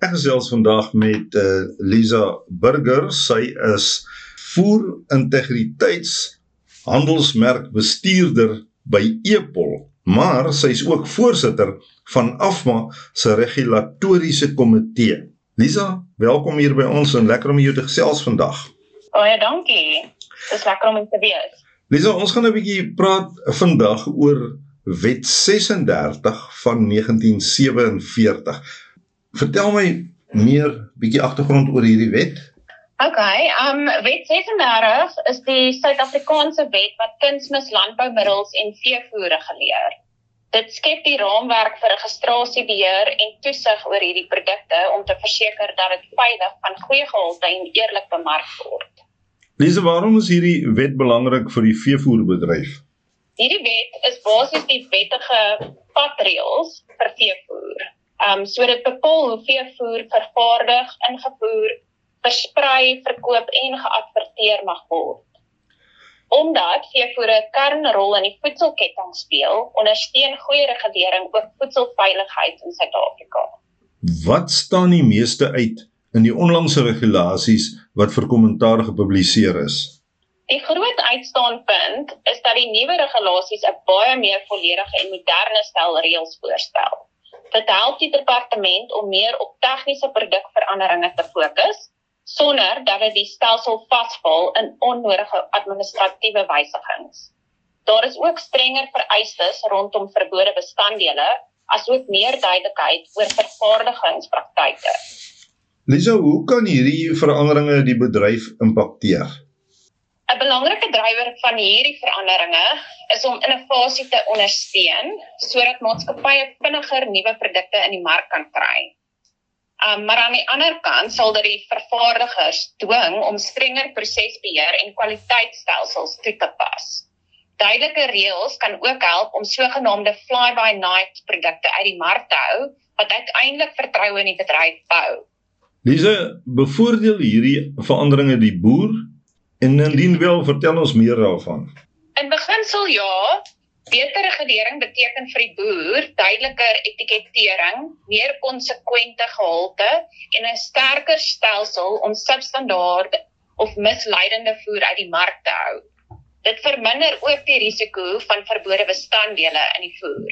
Ek gesels vandag met Lisa Burger. Sy is voerintegriteitshandelsmerkbestuurder by Epol, maar sy is ook voorsitter van AFMA se regulatoriese komitee. Lisa, welkom hier by ons en lekker om jou te gesels vandag. Baie dankie. Dit is lekker om te wees. Lisa, ons gaan 'n bietjie praat vandag oor Wet 36 van 1947. Vertel my meer bietjie agtergrond oor hierdie wet. Okay, Wet 36 is die Suid-Afrikaanse wet wat kunsmis landboumiddels en veevoer reguleer. Dit skep die raamwerk vir registrasie, beheer en toesig oor hierdie produkte om te verseker dat dit veilig, van goeie gehalte en eerlik bemark word. Lisa, waarom is hierdie wet belangrik vir die veevoerbedryf? Hierdie wet is basies die wettige padreëls vir veevoer. So dit bepaal hoe veevoer vervaardig, ingevoer, versprei, verkoop en geadverteer mag word. Omdat veevoer 'n kernrol in die voedselketting speel, ondersteun goeie regulering ook voedselveiligheid in Suid-Afrika. Wat staan die meeste uit in die onlangse regulasies wat vir kommentaar gepubliseer is? Die groot uitstaanpunt is dat die nuwe regulasies 'n baie meer volledige en moderne stel reëls voorstel. Dit help die departement om meer op tegniese produkveranderinge te fokus, sonder dat dit die stelsel vasval in onnodige administratiewe wysigings. Daar is ook strenger vereistes rondom verbode bestanddele, asook meer duidelikheid oor vervaardigingspraktyke. Lisa, hoe kan hierdie veranderinge die bedryf impakteer? 'n Belangrike drywer van hierdie veranderinge is om innovasie te ondersteun, sodat maatskappye vinniger nuwe produkte in die mark kan kry. Maar aan die ander kant sal dit die vervaardigers dwing om strenger prosesbeheer en kwaliteitsstelsels toe te pas. Duidelike reëls kan ook help om sogenaamde fly-by-night produkte uit die mark te hou, wat uiteindelik vertroue in die bedryf bou. Lisa, bevoordeel hierdie veranderinge die boer? En indien wel, vertel ons meer daarvan. In beginsel ja, beter regulering beteken vir die boer duideliker etikettering, meer konsekwente gehalte en 'n sterker stelsel om substandaard of misleidende voer uit die mark te hou. Dit verminder ook die risiko van verbode bestanddele in die voer.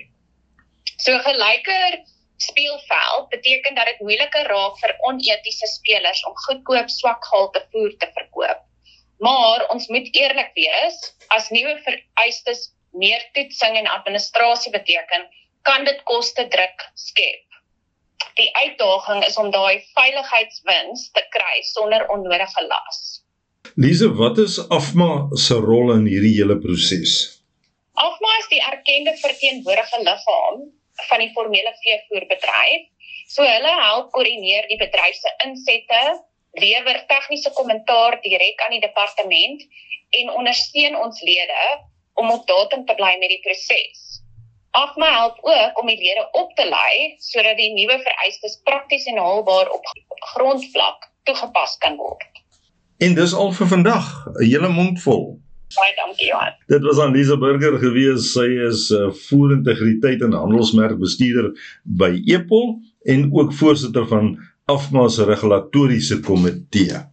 So gelyker speelveld beteken dat dit moeiliker raak vir onetiese spelers om goedkoop swak gehalte voer te verkoop. Maar ons moet eerlik wees, as nuwe vereistes meer toetsing en administrasie beteken, kan dit koste druk skep. Die uitdaging is om daai veiligheidswins te kry sonder onnodige las. Lisa, wat is AFMA se rol in hierdie hele proses? AFMA is die erkende verteenwoordigende liggaam van die formele veevoerbedryf, so hulle help koördineer die bedryf se insette, lewer tegniese kommentaar direk aan die departement en ondersteun ons lede om op datum te bly met die proses. AFMA help ook om die lede op te lei, sodat die nuwe vereistes prakties en haalbaar op grondvlak toegepas kan word. En dis al vir vandag, 'n hele mond vol. Baie dankie, Johan. Dit was aan Lisa Burger gewees. Sy is voerintegriteit en handelsmerkbestuurder by Epol en ook voorsitter van AFMA se regulatoriese komitee.